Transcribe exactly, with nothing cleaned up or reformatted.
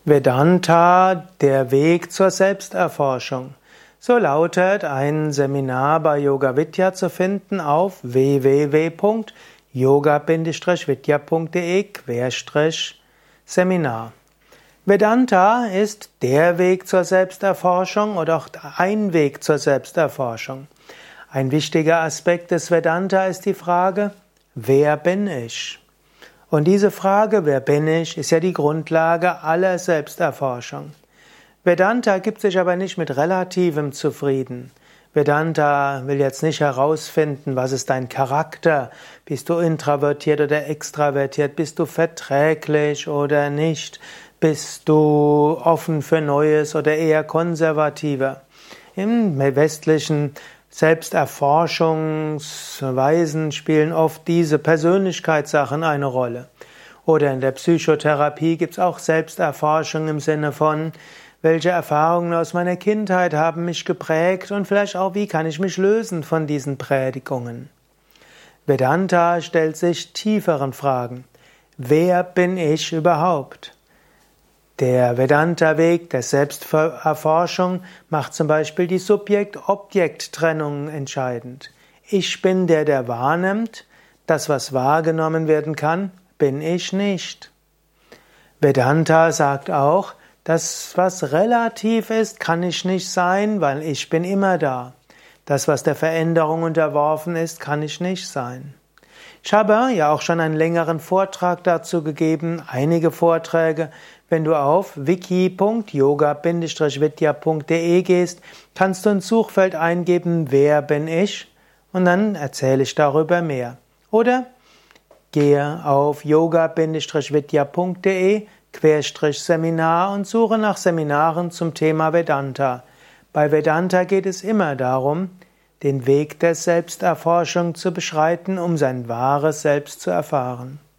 Vedanta, der Weg zur Selbsterforschung. So lautet ein Seminar bei Yoga Vidya zu finden auf w w w punkt yoga vidya punkt de Schrägstrich Seminar. Vedanta ist der Weg zur Selbsterforschung oder auch ein Weg zur Selbsterforschung. Ein wichtiger Aspekt des Vedanta ist die Frage, wer bin ich? Und diese Frage, wer bin ich, ist ja die Grundlage aller Selbsterforschung. Vedanta gibt sich aber nicht mit Relativem zufrieden. Vedanta will jetzt nicht herausfinden, was ist dein Charakter? Bist du introvertiert oder extravertiert? Bist du verträglich oder nicht? Bist du offen für Neues oder eher konservativer? Im westlichen Selbsterforschungsweisen spielen oft diese Persönlichkeitssachen eine Rolle. Oder in der Psychotherapie gibt es auch Selbsterforschung im Sinne von, welche Erfahrungen aus meiner Kindheit haben mich geprägt und vielleicht auch, wie kann ich mich lösen von diesen Prägungen. Vedanta stellt sich tieferen Fragen. Wer bin ich überhaupt? Der Vedanta-Weg der Selbsterforschung macht zum Beispiel die Subjekt-Objekt-Trennung entscheidend. Ich bin der, der wahrnimmt. Das, was wahrgenommen werden kann, bin ich nicht. Vedanta sagt auch, das, was relativ ist, kann ich nicht sein, weil ich bin immer da. Das, was der Veränderung unterworfen ist, kann ich nicht sein. Ich habe ja auch schon einen längeren Vortrag dazu gegeben, einige Vorträge. Wenn du auf wiki punkt yoga vidya punkt de gehst, kannst du ins Suchfeld eingeben, wer bin ich? Und dann erzähle ich darüber mehr. Oder gehe auf yoga vidya punkt de Seminar und suche nach Seminaren zum Thema Vedanta. Bei Vedanta geht es immer darum, den Weg der Selbsterforschung zu beschreiten, um sein wahres Selbst zu erfahren.